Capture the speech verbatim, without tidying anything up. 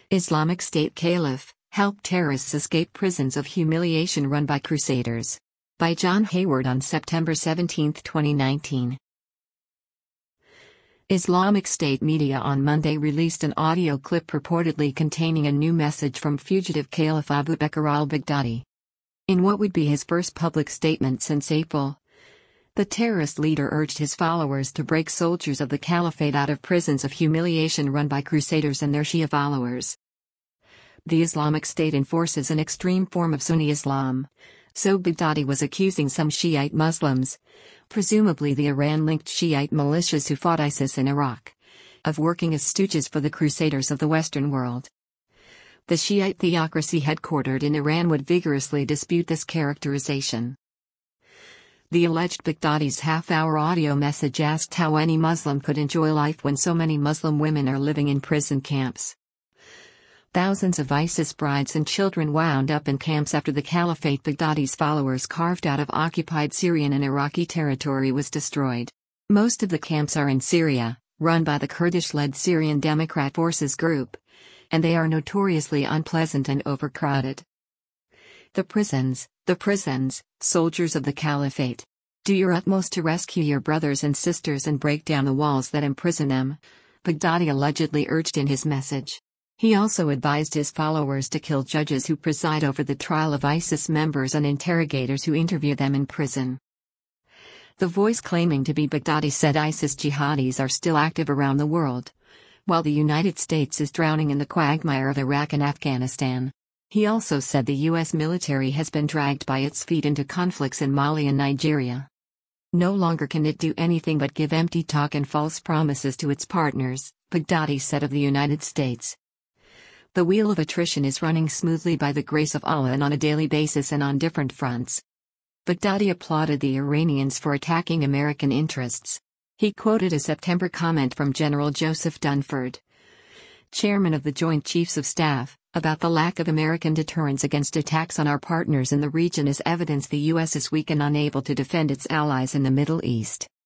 Islamic State Caliph, help terrorists escape prisons of humiliation run by crusaders. By John Hayward on September seventeenth, twenty nineteen. Islamic State media on Monday released an audio clip purportedly containing a new message from fugitive Caliph Abu Bakr al-Baghdadi. In what would be his first public statement since April, the terrorist leader urged his followers to break soldiers of the caliphate out of prisons of humiliation run by crusaders and their Shia followers. The Islamic State enforces an extreme form of Sunni Islam, so Baghdadi was accusing some Shiite Muslims, presumably the Iran-linked Shiite militias who fought ISIS in Iraq, of working as stooges for the crusaders of the Western world. The Shiite theocracy headquartered in Iran would vigorously dispute this characterization. The alleged Baghdadi's half-hour audio message asked how any Muslim could enjoy life when so many Muslim women are living in prison camps. Thousands of ISIS brides and children wound up in camps after the Caliphate Baghdadi's followers carved out of occupied Syrian and Iraqi territory was destroyed. Most of the camps are in Syria, run by the Kurdish-led Syrian Democrat Forces group, and they are notoriously unpleasant and overcrowded. The prisons, the prisons, soldiers of the Caliphate. Do your utmost to rescue your brothers and sisters and break down the walls that imprison them, Baghdadi allegedly urged in his message. He also advised his followers to kill judges who preside over the trial of ISIS members and interrogators who interview them in prison. The voice claiming to be Baghdadi said ISIS jihadis are still active around the world, while the United States is drowning in the quagmire of Iraq and Afghanistan. He also said the U S military has been dragged by its feet into conflicts in Mali and Nigeria. No longer can it do anything but give empty talk and false promises to its partners, Baghdadi said of the United States. The wheel of attrition is running smoothly by the grace of Allah and on a daily basis and on different fronts. Baghdadi applauded the Iranians for attacking American interests. He quoted a September comment from General Joseph Dunford, chairman of the Joint Chiefs of Staff, about the lack of American deterrence against attacks on our partners in the region as evidence the U S is weak and unable to defend its allies in the Middle East.